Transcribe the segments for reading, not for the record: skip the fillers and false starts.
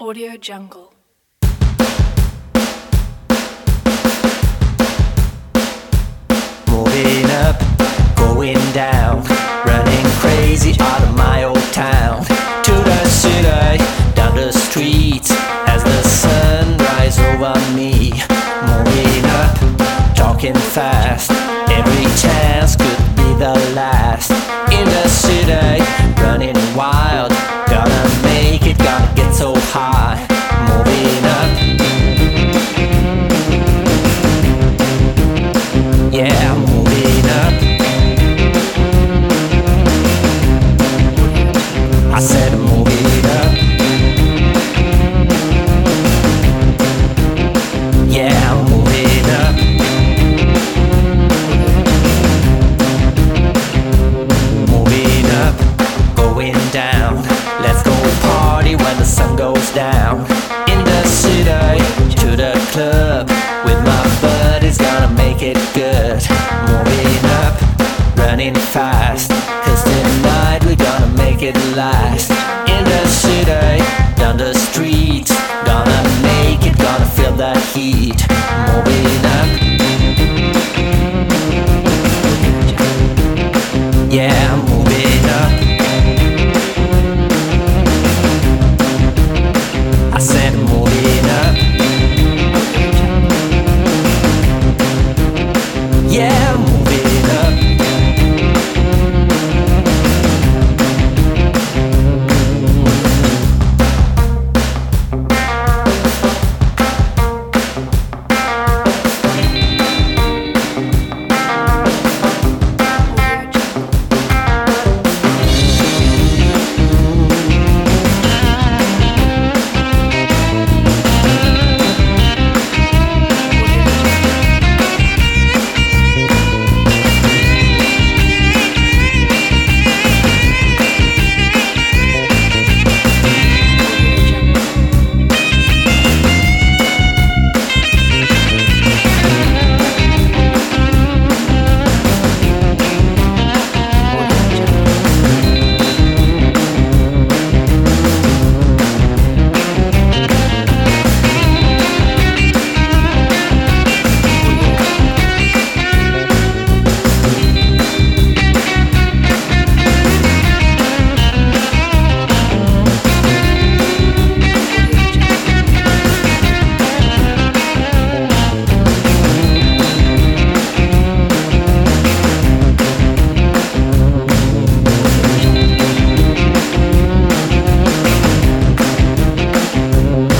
Audio Jungle. Moving up, going down, running crazy out of my old town. To the city, down the street, as the sun rises over me. Moving up, talking fast, every chance could be the last. In the city, running wild, gonna make it, gonna get so high. Moving up, yeah, moving up. I said moving up. Yeah, moving up. Moving up, going down. Let's go party when the sun goes down. In the city, to the club, with my buddies, gonna make it good. Moving up, running fast, cause tonight we're gonna make it last. In the city, down the street, gonna make it, gonna feel that heat. Moving up, yeah, moving up. I said moving up. Yeah, moving up.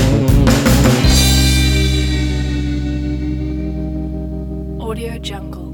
Audio Jungle.